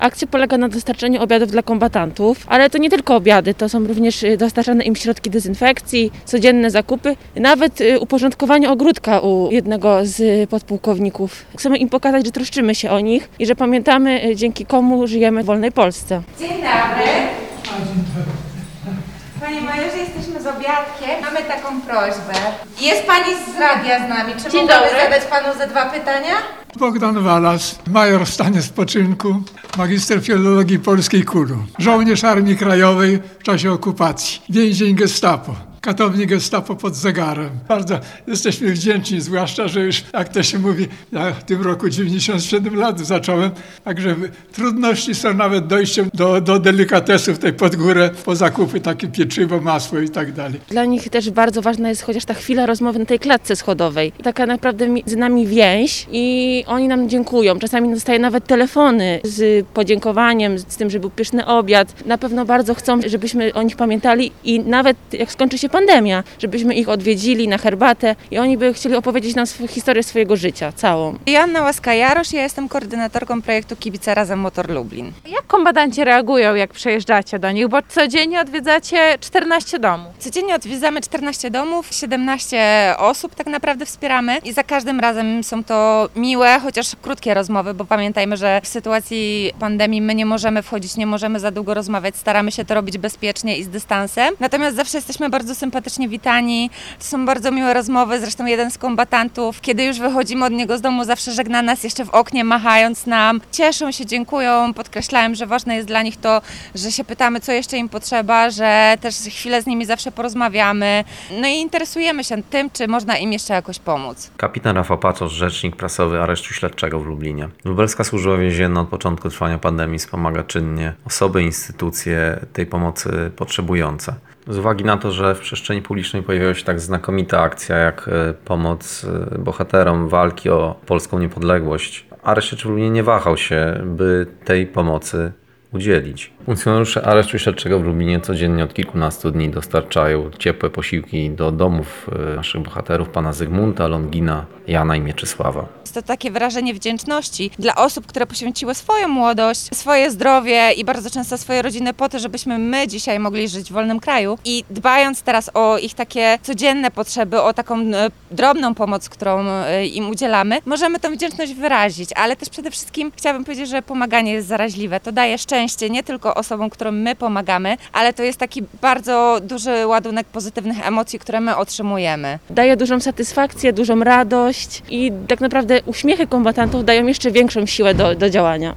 Akcja polega na dostarczeniu obiadów dla kombatantów, ale to nie tylko obiady, to są również dostarczane im środki dezynfekcji, codzienne zakupy, nawet uporządkowanie ogródka u jednego z podpułkowników. Chcemy im pokazać, że troszczymy się o nich i że pamiętamy, dzięki komu żyjemy w wolnej Polsce. Dzień dobry. Panie majorze, jesteśmy z obiadkiem. Mamy taką prośbę. Jest pani z radia z nami. Czy Dzień mogę dobry. zadać panu ze 2 pytania? Bogdan Walas, major w stanie spoczynku, magister filologii polskiej KUR-u, żołnierz Armii Krajowej w czasie okupacji, więzień gestapo, katownik gestapo pod zegarem. Bardzo jesteśmy wdzięczni, zwłaszcza, że już, jak to się mówi, ja w tym roku 97 lat zacząłem, także trudności są nawet dojściem do delikatesów tej pod górę, po zakupy takie pieczywo, masło i tak dalej. Dla nich też bardzo ważna jest chociaż ta chwila rozmowy na tej klatce schodowej. Taka naprawdę między nami więź i oni nam dziękują. Czasami dostaję nawet telefony z podziękowaniem, z tym, że był pyszny obiad. Na pewno bardzo chcą, żebyśmy o nich pamiętali i nawet jak skończy się pandemia, żebyśmy ich odwiedzili na herbatę i oni by chcieli opowiedzieć nam historię swojego życia, całą. Joanna Łaska-Jarosz, ja jestem koordynatorką projektu Kibice Razem Motor Lublin. Jak kombatanci reagują, jak przejeżdżacie do nich? Bo codziennie odwiedzacie 14 domów. Codziennie odwiedzamy 14 domów, 17 osób tak naprawdę wspieramy i za każdym razem są to miłe, chociaż krótkie rozmowy, bo pamiętajmy, że w sytuacji pandemii my nie możemy wchodzić, nie możemy za długo rozmawiać, staramy się to robić bezpiecznie i z dystansem. Natomiast zawsze jesteśmy bardzo sympatycznie witani, to są bardzo miłe rozmowy, zresztą jeden z kombatantów, kiedy już wychodzimy od niego z domu, zawsze żegna nas jeszcze w oknie, machając nam. Cieszą się, dziękują, podkreślają, że ważne jest dla nich to, że się pytamy, co jeszcze im potrzeba, że też chwilę z nimi zawsze porozmawiamy, no i interesujemy się tym, czy można im jeszcze jakoś pomóc. Kapitan Rafał Pacosz, rzecznik prasowy Aresztu Śledczego w Lublinie. Lubelska Służba Więzienna od początku trwania pandemii wspomaga czynnie osoby i instytucje tej pomocy potrzebujące. Z uwagi na to, że w przestrzeni publicznej pojawiła się tak znakomita akcja jak pomoc bohaterom walki o polską niepodległość, Areszt Śledczy w Lublinie nie wahał się, by tej pomocy udzielić. Funkcjonariusze Aresztu Śledczego w Lublinie codziennie od kilkunastu dni dostarczają ciepłe posiłki do domów naszych bohaterów, pana Zygmunta, Longina, Jana i Mieczysława. Jest to takie wyrażenie wdzięczności dla osób, które poświęciły swoją młodość, swoje zdrowie i bardzo często swoje rodziny po to, żebyśmy my dzisiaj mogli żyć w wolnym kraju. I dbając teraz o ich takie codzienne potrzeby, o taką drobną pomoc, którą im udzielamy, możemy tę wdzięczność wyrazić, ale też przede wszystkim chciałabym powiedzieć, że pomaganie jest zaraźliwe. To daje szczęście nie tylko osobom, którym my pomagamy, ale to jest taki bardzo duży ładunek pozytywnych emocji, które my otrzymujemy. Daje dużą satysfakcję, dużą radość i tak naprawdę uśmiechy kombatantów dają jeszcze większą siłę do działania.